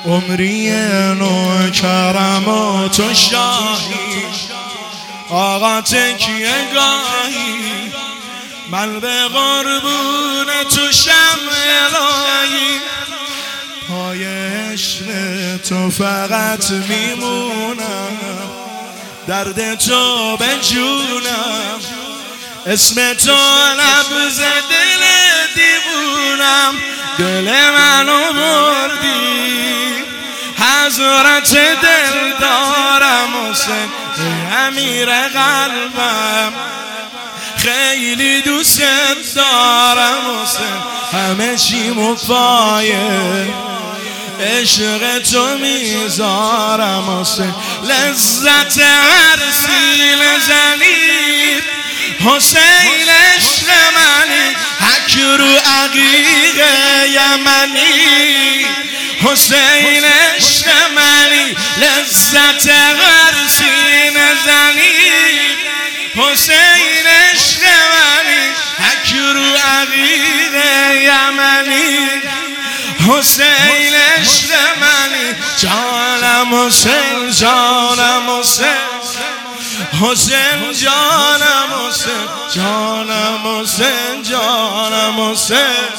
عمری نوکرم و تو شاهی، آقا تکیه گاهی، من به قربون تو شمع الهی. پای عشق تو فقط میمونم، درد تو به جونم، اسم تو لبز دل دیوونم، دل منو بردی حضرت دل دارم حسین امیر قلبم، خیلی دوست دارم حسین، همه چیمو پایه عشق تو میذارم حسین، لذت هر سیل زنید حسین عشق منی، حک رو عقیق یمنی حسین عشق منی، لذت هر سیل زنید حسین عشق منی، حک رو عقیق یمنی حسین عشق منی، جانم حسین جانم حسین، حسین جانم حسین جانم حسین جانم حسین،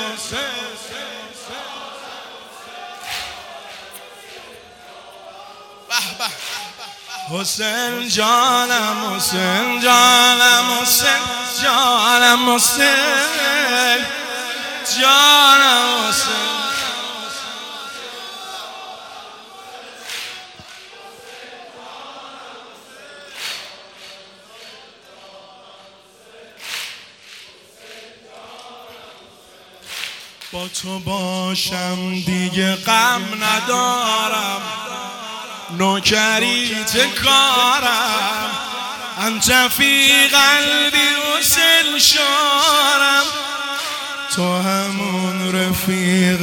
حسین جانم حسین جانم حسین جانم حسین جانم حسین. با تو باشم دیگه غم ندارم، نوکریت کارم، انت فی قلبی حسین شارم، تو همون رفیق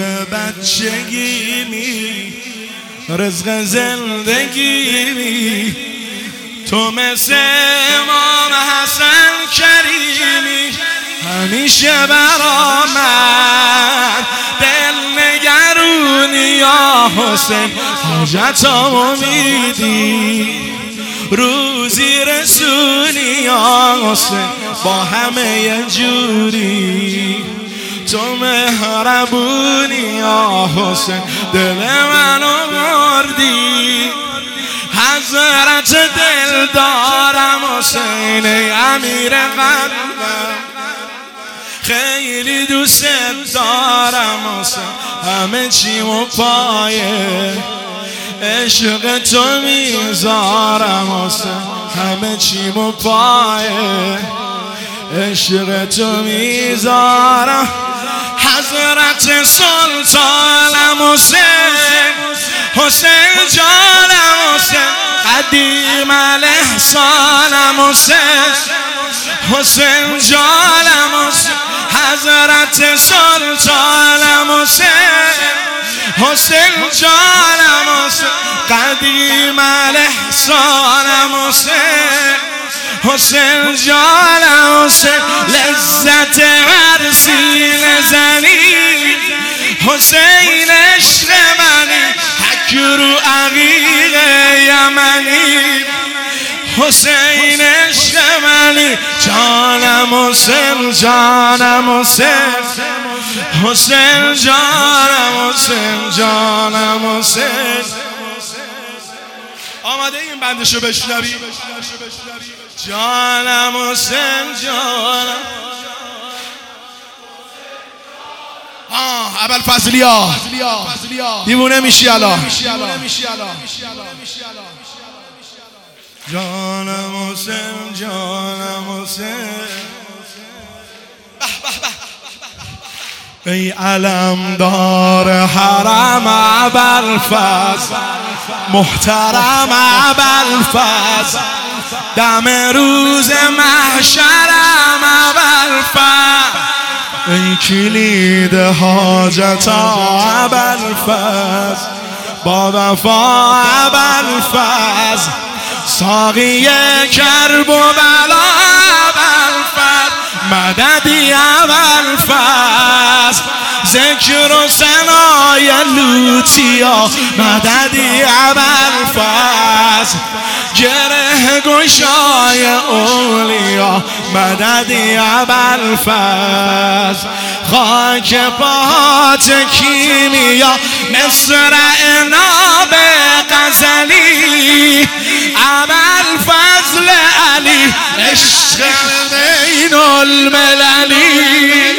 بچگیمی، رزق زندگیمی، تو مثل امام حسن کریمی، همیشه برا من دل نگرونی یا حسین، حاجتامو میدی روزی رسونی یا حسین، با همه یه جوری تو مهربونی یا حسین، دل منو بردی حضرت دل دارم حسین امیر قلبم، خیلی دوست دارم حسین، همه چیمو پایه عشق تو میذارم حسین، همه چیمو پایه عشق تو میذارم، حضرت سلطانم حسین، حسین جانم حسین، قدیم الاحسانم حسین، حسین جانم حسین، حضرت سلطانم حسین، حسین جانم حسین، قدیم الاحسانم حسین، حسین جانم حسین، لذت هر سیل زنی حسین عشق منی، حک رو عقیق یمنی حسین عشق منی، جانم حسین جانم حسین، حسین جانم حسین جانم حسین. آماده این بندشو بشنوی؟ جانم حسین جانم ابوالفضلیا دیوونه میشی الان، جانم حسین جانم حسین. ای علمدار حرم ابوالفضل، محترم ابوالفضل، دم روز محشرم ابوالفضل، ای کلید حاجت ابوالفضل، با وفا ابوالفضل، ساقی کرب و بلا ابوالفضل، مددی ابوالفضل، ذکر و ثنای لوط لوتیا مددی ابوالفضل گره گشای اولیا مددی ابوالفضل خاک پات کیمیا مصرع ناب غزلی ابوالفضل علی عشق بین المللی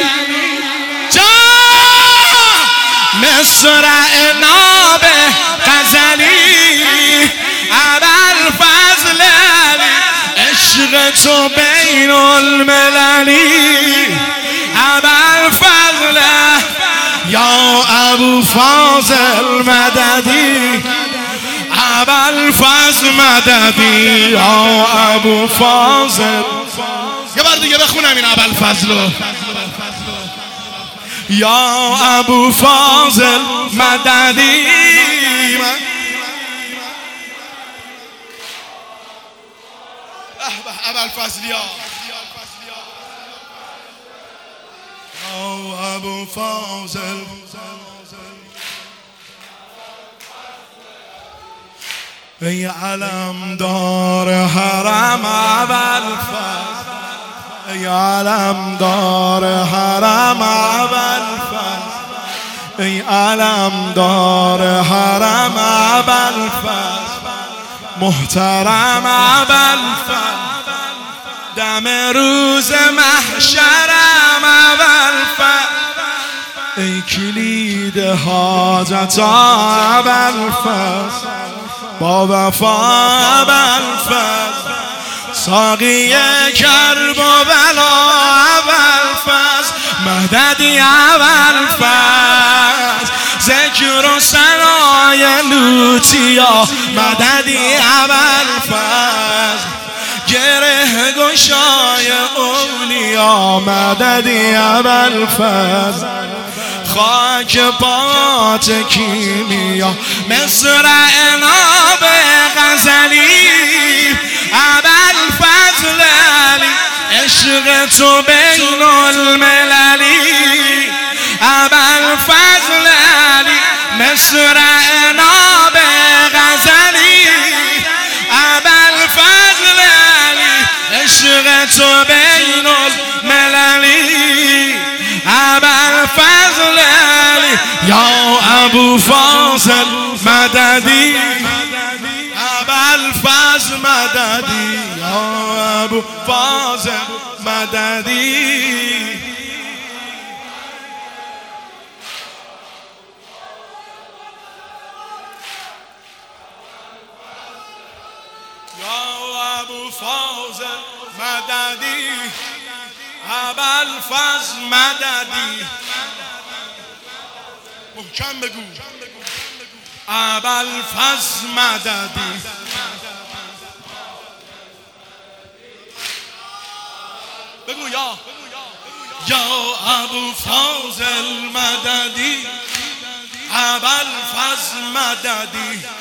مصرع ناب غزلی ابوالفضل علی عشق تو بین المللی ابوالفضل یا ابو فاضل مددی ابوالفضل مددی یا ابو فاضل یه بار دیگه بخونم این ابوالفضل یا ابو فاضل مددی ابوالفضل یا ابو فاضل ای علمدار حرم ابوالفضل ای علمدار حرم ابوالفضل ای علمدار حرم ابوالفضل محترم ابوالفضل دم روز محشرم ابوالفضل ای کلید حاجت ابوالفضل با وفا ابوالفضل ساقی کرب و بلا ابوالفضل مددی ابوالفضل ذکر و ثنای لوتیا مددی ابوالفضل گره گشای اولیا مددی ابوالفضل خاک پات کیمیا مصرع ناب غزلی ابوالفضل علی عشق تو بین المللی ابوالفضل علی مصرع ناب غزلی ابوالفضل علی عشق تو بین المللی ابوالفضل علی یا ابو فاضل مددی ابوالفضل مددی یا ابو فاضل مددی یا ابو فاضل مددی ابوالفضل مددی محکم بگو ابوالفضل مددی بگو یا ابو فاضل مددی ابوالفضل مددی